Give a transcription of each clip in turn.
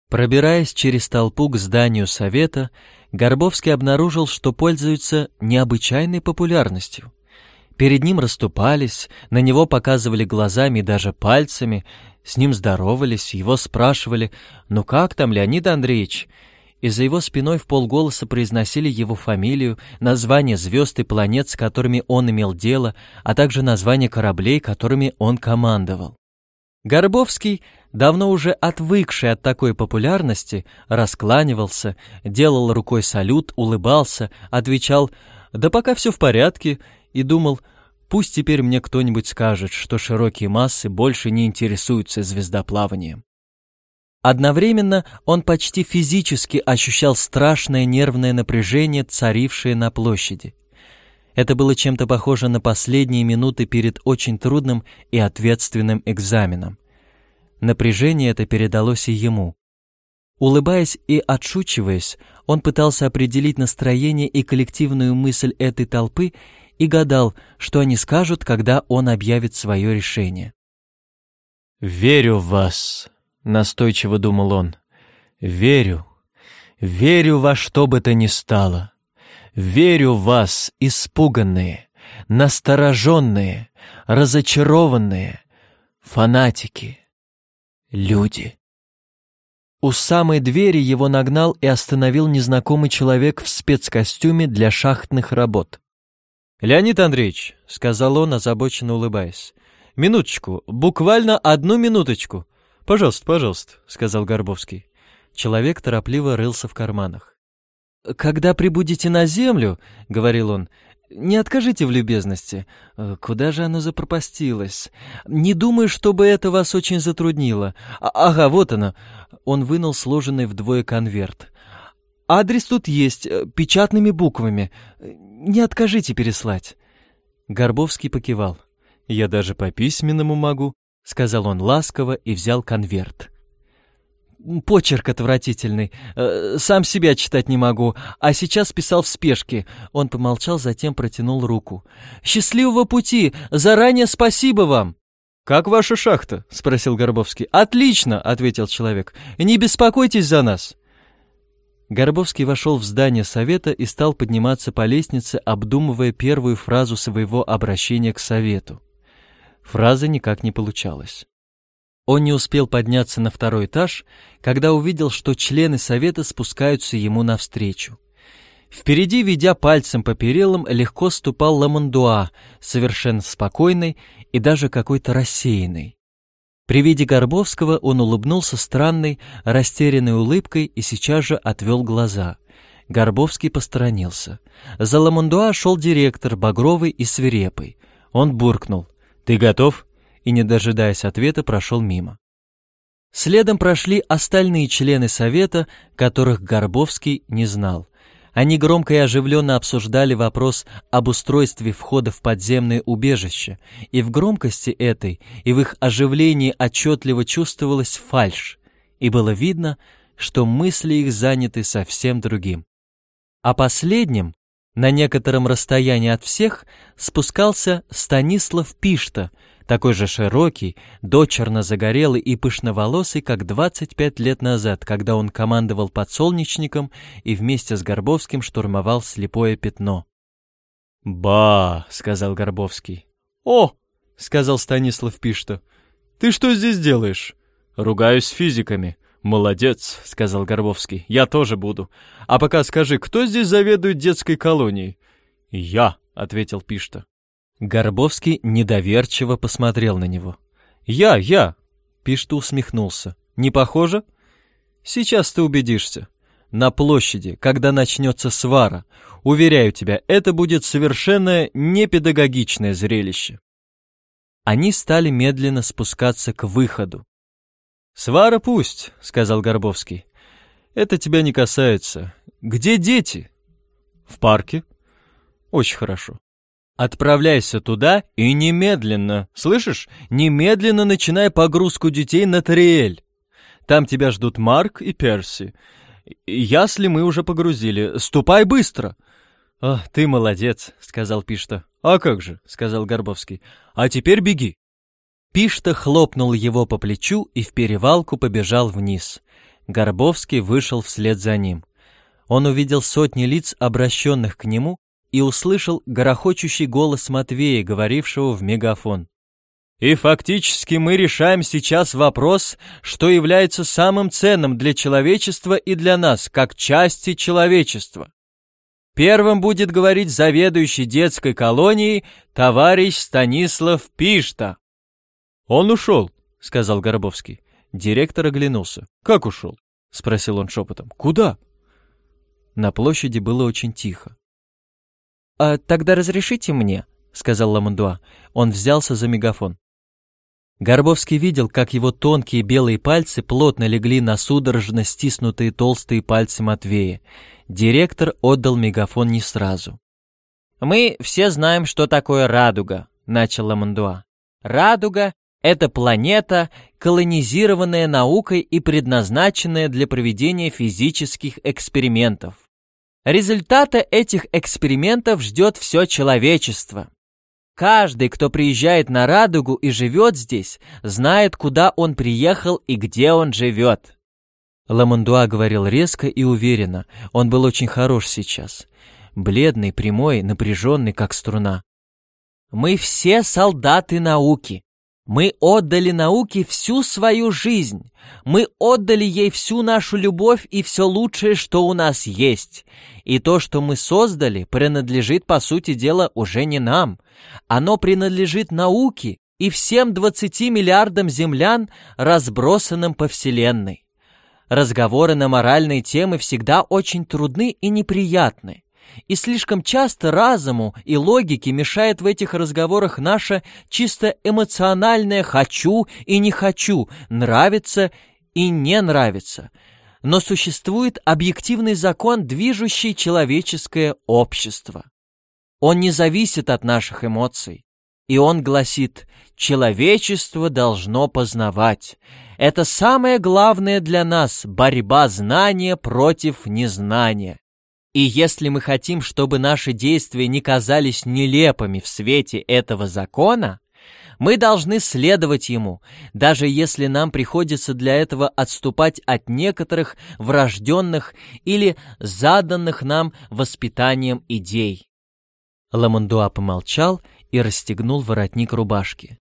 Пробираясь через толпу к зданию совета, Горбовский обнаружил, что пользуется необычайной популярностью. Перед ним расступались, на него показывали глазами и даже пальцами, с ним здоровались, его спрашивали: «Ну как там, Леонид Андреевич?» И за его спиной вполголоса произносили его фамилию, названия звезд и планет, с которыми он имел дело, а также названия кораблей, которыми он командовал. Горбовский, давно уже отвыкший от такой популярности, раскланивался, делал рукой салют, улыбался, отвечал: «Да пока все в порядке», и думал: «Пусть теперь мне кто-нибудь скажет, что широкие массы больше не интересуются звездоплаванием». Одновременно он почти физически ощущал страшное нервное напряжение, царившее на площади. Это было чем-то похоже на последние минуты перед очень трудным и ответственным экзаменом. Напряжение это передалось и ему. Улыбаясь и отшучиваясь, он пытался определить настроение и коллективную мысль этой толпы и гадал, что они скажут, когда он объявит свое решение. «Верю в вас», — настойчиво думал он. «Верю, верю во что бы то ни стало. Верю в вас, испуганные, настороженные, разочарованные, фанатики, люди». У самой двери его нагнал и остановил незнакомый человек в спецкостюме для шахтных работ. «Леонид Андреевич», — сказал он, озабоченно улыбаясь, — «минуточку, буквально одну минуточку». «Пожалуйста, пожалуйста», — сказал Горбовский. Человек торопливо рылся в карманах. «Когда прибудете на землю, — говорил он, — не откажите в любезности. Куда же оно запропастилось? Не думаю, чтобы это вас очень затруднило. Ага, вот оно». Он вынул сложенный вдвое конверт. «Адрес тут есть, печатными буквами. Не откажите переслать». Горбовский покивал. «Я даже по письменному могу», — сказал он ласково и взял конверт. «Почерк отвратительный. Сам себя читать не могу, а сейчас писал в спешке». Он помолчал, затем протянул руку. «Счастливого пути! Заранее спасибо вам!» «Как ваша шахта?» — спросил Горбовский. «Отлично!» — ответил человек. «Не беспокойтесь за нас!» Горбовский вошел в здание совета и стал подниматься по лестнице, обдумывая первую фразу своего обращения к совету. Фраза никак не получалась. Он не успел подняться на второй этаж, когда увидел, что члены совета спускаются ему навстречу. Впереди, ведя пальцем по перилам, легко ступал Ламандуа, совершенно спокойный и даже какой-то рассеянный. При виде Горбовского он улыбнулся странной, растерянной улыбкой и сейчас же отвел глаза. Горбовский посторонился. За Ламандуа шел директор, багровый и свирепый. Он буркнул: «Ты готов?» и, не дожидаясь ответа, прошел мимо. Следом прошли остальные члены совета, которых Горбовский не знал. Они громко и оживленно обсуждали вопрос об устройстве входа в подземное убежище, и в громкости этой, и в их оживлении отчетливо чувствовалась фальшь, и было видно, что мысли их заняты совсем другим. А последним, на некотором расстоянии от всех, спускался Станислав Пишта, такой же широкий, дочерно загорелый и пышноволосый, как 25 лет назад, когда он командовал подсолнечником и вместе с Горбовским штурмовал Слепое Пятно. «Ба!» — сказал Горбовский. «О!» — сказал Станислав Пишта. «Ты что здесь делаешь?» «Ругаюсь с физиками». «Молодец», — сказал Горбовский, — «я тоже буду. А пока скажи, кто здесь заведует детской колонией?» «Я», — ответил Пишта. Горбовский недоверчиво посмотрел на него. «Я!» — Пишта усмехнулся. «Не похоже?» «Сейчас ты убедишься. На площади, когда начнется свара. Уверяю тебя, это будет совершенно непедагогичное зрелище». Они стали медленно спускаться к выходу. «Свара пусть», — сказал Горбовский. «Это тебя не касается. Где дети?» «В парке». «Очень хорошо. Отправляйся туда и немедленно, слышишь, немедленно начинай погрузку детей на Тариэль. Там тебя ждут Марк и Перси. Ясли мы уже погрузили. Ступай быстро». «Ты молодец», — сказал Пишта. «А как же», — сказал Горбовский. «А теперь беги». Пишта хлопнул его по плечу и в перевалку побежал вниз. Горбовский вышел вслед за ним. Он увидел сотни лиц, обращенных к нему, и услышал грохочущий голос Матвея, говорившего в мегафон. «И фактически мы решаем сейчас вопрос, что является самым ценным для человечества и для нас, как части человечества. Первым будет говорить заведующий детской колонией товарищ Станислав Пишта». «Он ушел», — сказал Горбовский. Директор оглянулся. «Как ушел?» — спросил он шепотом. «Куда?» На площади было очень тихо. «Тогда разрешите мне», — сказал Ламандуа. Он взялся за мегафон. Горбовский видел, как его тонкие белые пальцы плотно легли на судорожно стиснутые толстые пальцы Матвея. Директор отдал мегафон не сразу. «Мы все знаем, что такое радуга», — начал Ламандуа. «Радуга — это планета, колонизированная наукой и предназначенная для проведения физических экспериментов. Результата этих экспериментов ждет все человечество. Каждый, кто приезжает на радугу и живет здесь, знает, куда он приехал и где он живет». Ламандуа говорил резко и уверенно. Он был очень хорош сейчас. Бледный, прямой, напряженный, как струна. «Мы все солдаты науки. Мы отдали науке всю свою жизнь. Мы отдали ей всю нашу любовь и все лучшее, что у нас есть. И то, что мы создали, принадлежит, по сути дела, уже не нам. Оно принадлежит науке и всем 20 миллиардам землян, разбросанным по Вселенной. Разговоры на моральные темы всегда очень трудны и неприятны. И слишком часто разуму и логике мешает в этих разговорах наше чисто эмоциональное «хочу» и «не хочу», «нравится» и «не нравится». Но существует объективный закон, движущий человеческое общество. Он не зависит от наших эмоций. И он гласит: человечество должно познавать. Это самое главное для нас — борьба знания против незнания. И если мы хотим, чтобы наши действия не казались нелепыми в свете этого закона, мы должны следовать ему, даже если нам приходится для этого отступать от некоторых врожденных или заданных нам воспитанием идей. Ламандуа помолчал и расстегнул воротник рубашки.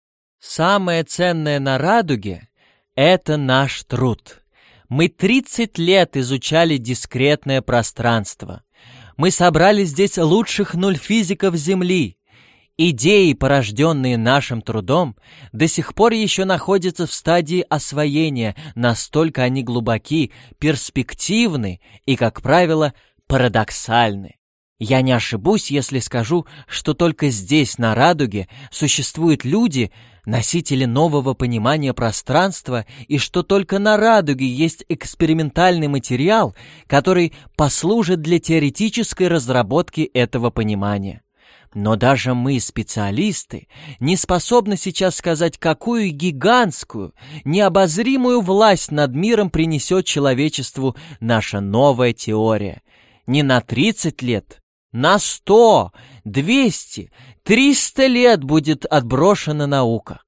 «Самое ценное на радуге — это наш труд. Мы 30 лет изучали дискретное пространство. Мы собрали здесь лучших нульфизиков Земли. Идеи, порожденные нашим трудом, до сих пор еще находятся в стадии освоения, настолько они глубоки, перспективны и, как правило, парадоксальны. Я не ошибусь, если скажу, что только здесь, на радуге, существуют люди, носители нового понимания пространства, и что только на радуге есть экспериментальный материал, который послужит для теоретической разработки этого понимания. Но даже мы, специалисты, не способны сейчас сказать, какую гигантскую, необозримую власть над миром принесет человечеству наша новая теория. Не на 30 лет, на 100, 200, 300 лет будет отброшена наука.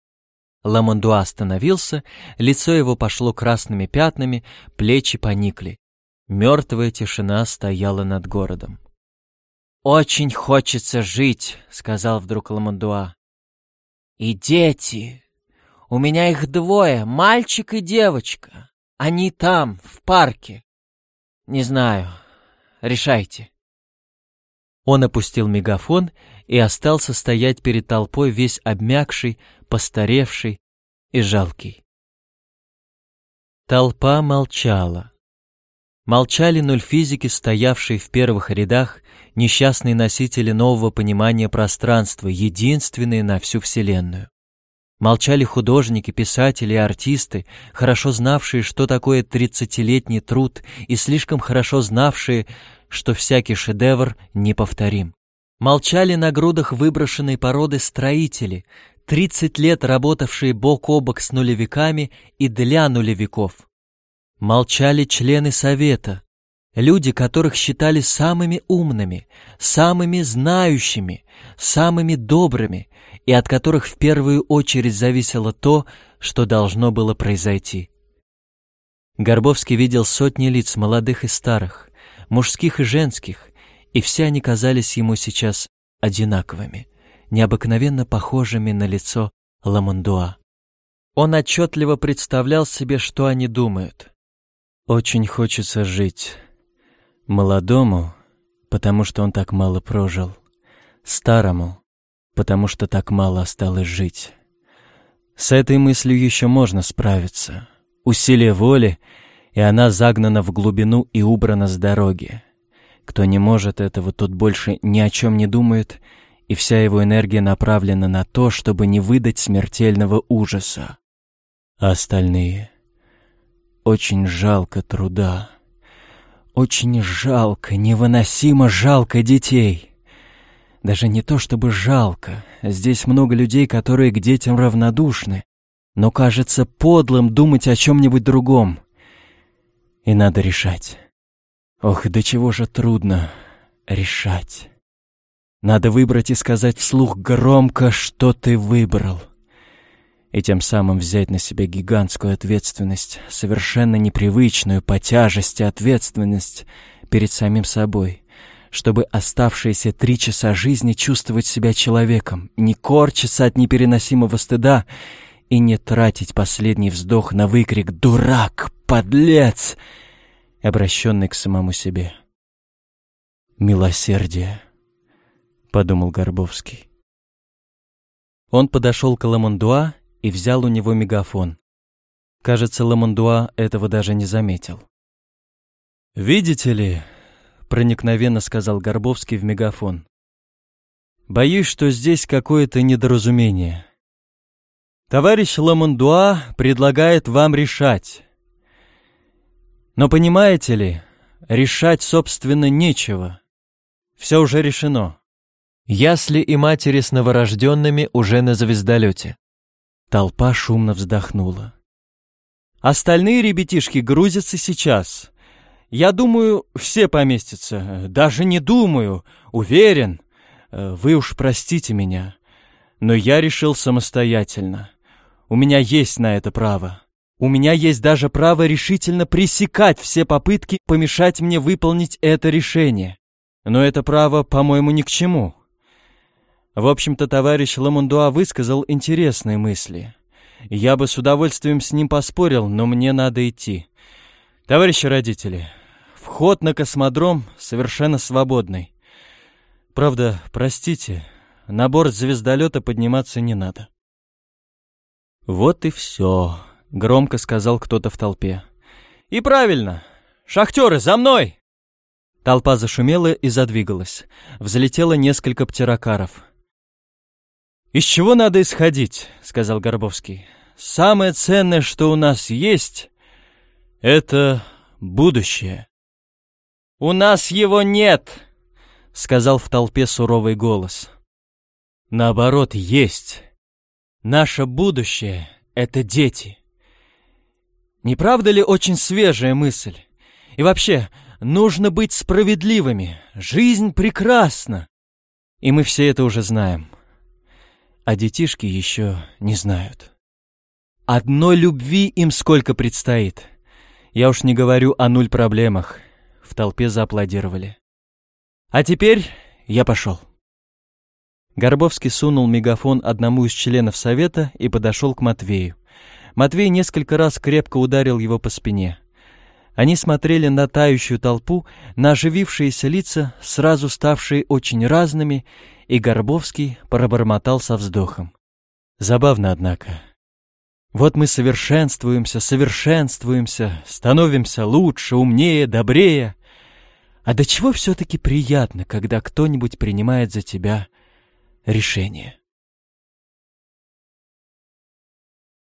Ламандуа остановился, лицо его пошло красными пятнами, плечи поникли. Мертвая тишина стояла над городом. «Очень хочется жить», — сказал вдруг Ламандуа. «И дети. У меня их двое, мальчик и девочка. Они там, в парке. Не знаю. Решайте». Он опустил мегафон и остался стоять перед толпой, весь обмякший, постаревший и жалкий. Толпа молчала. Молчали нульфизики, стоявшие в первых рядах, несчастные носители нового понимания пространства, единственные на всю Вселенную. Молчали художники, писатели и артисты, хорошо знавшие, что такое 30-летний труд, и слишком хорошо знавшие, что всякий шедевр неповторим. Молчали на грудах выброшенной породы строители, 30 лет работавшие бок о бок с нулевиками и для нулевиков. Молчали члены Совета, люди, которых считали самыми умными, самыми знающими, самыми добрыми, и от которых в первую очередь зависело то, что должно было произойти. Горбовский видел сотни лиц, молодых и старых, мужских и женских, и все они казались ему сейчас одинаковыми, необыкновенно похожими на лицо Ламандуа. Он отчетливо представлял себе, что они думают. Очень хочется жить. Молодому, потому что он так мало прожил. Старому, потому что так мало осталось жить. С этой мыслью еще можно справиться. Усилие воли, и она загнана в глубину и убрана с дороги. Кто не может этого, тот больше ни о чем не думает, и вся его энергия направлена на то, чтобы не выдать смертельного ужаса. А остальные? Очень жалко труда. Очень жалко, невыносимо жалко детей. Даже не то чтобы жалко. Здесь много людей, которые к детям равнодушны. Но кажется подлым думать о чем-нибудь другом. И надо решать. Ох, до чего же трудно решать. Надо выбрать и сказать вслух громко, что ты выбрал. И тем самым взять на себя гигантскую ответственность, совершенно непривычную по тяжести ответственность перед самим собой, чтобы оставшиеся 3 часа жизни чувствовать себя человеком, не корчиться от непереносимого стыда и не тратить последний вздох на выкрик «Дурак! Подлец!», обращенный к самому себе. «Милосердие», — подумал Горбовский. Он подошел к Ламандуа и взял у него мегафон. Кажется, Ламандуа этого даже не заметил. «Видите ли», — проникновенно сказал Горбовский в мегафон, «боюсь, что здесь какое-то недоразумение. Товарищ Ламандуа предлагает вам решать. Но понимаете ли, решать, собственно, нечего. Все уже решено. Ясли и матери с новорожденными уже на звездолете». Толпа шумно вздохнула. «Остальные ребятишки грузятся сейчас. Я думаю, все поместятся. Даже не думаю, уверен. Вы уж простите меня. Но я решил самостоятельно. У меня есть на это право. У меня есть даже право решительно пресекать все попытки помешать мне выполнить это решение. Но это право, по-моему, ни к чему». В общем-то, товарищ Ламандуа высказал интересные мысли. Я бы с удовольствием с ним поспорил, но мне надо идти. Товарищи родители, вход на космодром совершенно свободный. Правда, простите, на борт звездолета подниматься не надо. «Вот и все», — громко сказал кто-то в толпе. «И правильно! Шахтеры, за мной!» Толпа зашумела и задвигалась. Взлетело несколько птерокаров. «Из чего надо исходить?» — сказал Горбовский. «Самое ценное, что у нас есть, — это будущее». «У нас его нет!» — сказал в толпе суровый голос. «Наоборот, есть. Наше будущее — это дети». Не правда ли очень свежая мысль? И вообще, нужно быть справедливыми. Жизнь прекрасна. И мы все это уже знаем. А детишки еще не знают. Одной любви им сколько предстоит. Я уж не говорю о 0 проблемах. В толпе зааплодировали. А теперь я пошел. Горбовский сунул мегафон одному из членов совета и подошел к Матвею. Матвей несколько раз крепко ударил его по спине. Они смотрели на тающую толпу, на оживившиеся лица, сразу ставшие очень разными, и Горбовский пробормотал со вздохом. Забавно, однако. Вот мы совершенствуемся, становимся лучше, умнее, добрее. А до чего все-таки приятно, когда кто-нибудь принимает за тебя решение?